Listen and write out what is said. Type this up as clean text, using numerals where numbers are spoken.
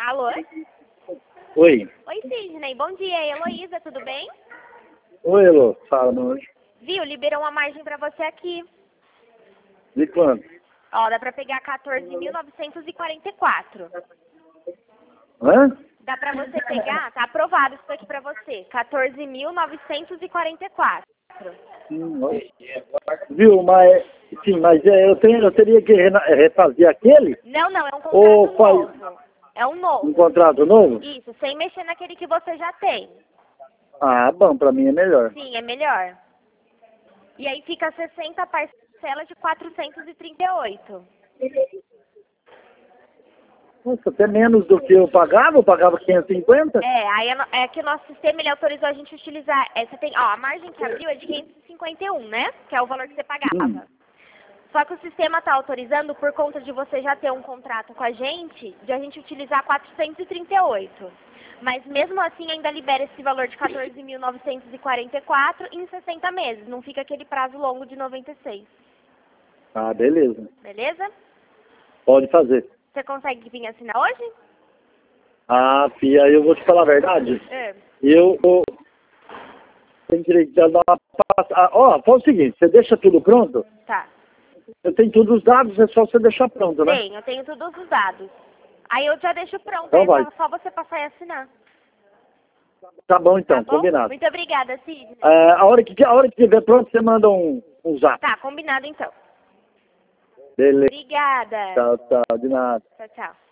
Alô? Oi. Oi, Sidney. Bom dia. Heloísa, tudo bem? Oi, Elô. Fala, meu anjo. Viu? Liberou uma margem pra você aqui. De quanto? Ó, dá pra pegar 14.944. Hã? Dá pra você pegar? Tá aprovado isso aqui pra você. 14.944. Oi. Viu, mas... Sim, mas eu teria que refazer aquele? Não, é um contrato Ou faz novo. É um novo. um contrato novo? Isso, sem mexer naquele que você já tem. Ah, bom, pra mim é melhor. Sim, é melhor. E aí fica 60 parcelas de 438. Nossa, até menos do que eu pagava 550? Aí é que o nosso sistema ele autorizou a gente utilizar. Você tem, ó, a margem que abriu é de 551, né? Que é o valor que você pagava. Só que o sistema está autorizando, por conta de você já ter um contrato com a gente, de a gente utilizar 438. Mas mesmo assim ainda libera esse valor de 14.944 em 60 meses. Não fica aquele prazo longo de 96. Ah, beleza. Beleza? Pode fazer. Você consegue vir assinar hoje? Ah, Fia, eu vou te falar a verdade. Eu tenho direito de dar uma passada. Ó, faz o seguinte, você deixa tudo pronto? Tá. Eu tenho todos os dados, é só você deixar pronto, né? Eu tenho todos os dados. Aí eu já deixo pronto, Então aí vai. é só você passar e assinar. Tá bom então, Tá bom? combinado. Muito obrigada, Sidney. A hora que tiver pronto, você manda um zap. Tá, combinado então. Beleza. Obrigada. Tchau, de nada. Tchau, tchau.